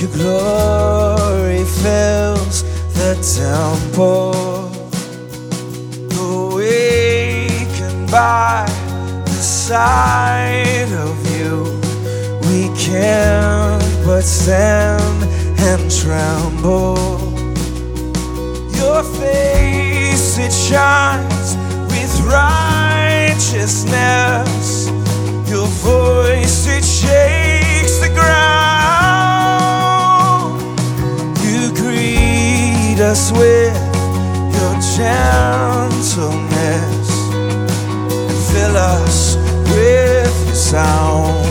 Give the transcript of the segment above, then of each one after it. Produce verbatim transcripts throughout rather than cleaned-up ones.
Your glory fills the temple. Awakened by the sight of you, we can't but stand and tremble. Your face, it shines with righteousness. Your voice, it shakes the ground. You greet us with your gentleness and fill us with your sound.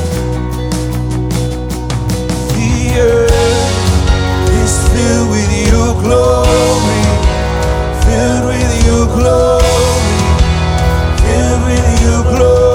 The earth is filled with your glory, filled with your glory, filled with your glory.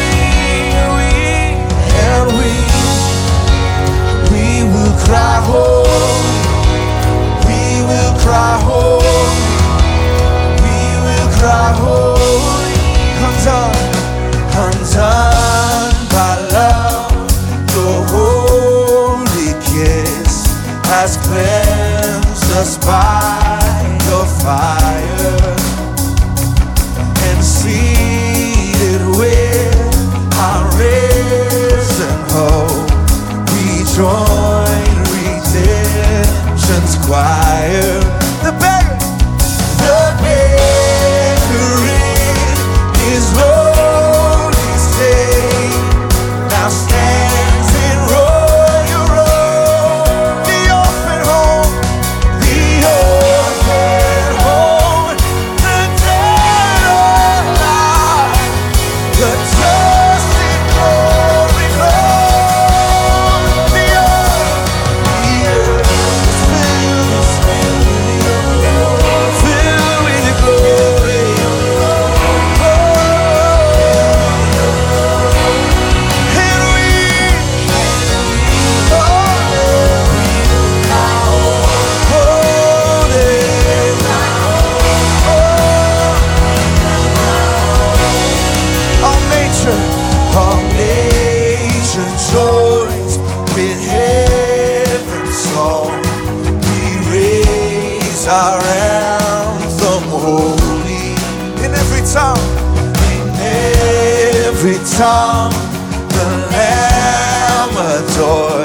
Cry holy, we will cry holy, we will cry holy. Undone, undone by love, your holy kiss has cleansed us by your fire, and seated with our risen hope, we join redemption's choir. The beggar, the beggar in his lowly state now stands in royal robe. The orphan home, the orphan home, the dead alive, the just in glory glow. The earth, the earth is filled, filled with your glory. And we, oh, holy, all nature, all nature joins with heaven's song. We raise our anthem holy. In every tongue, in every tongue, the Lamb adored.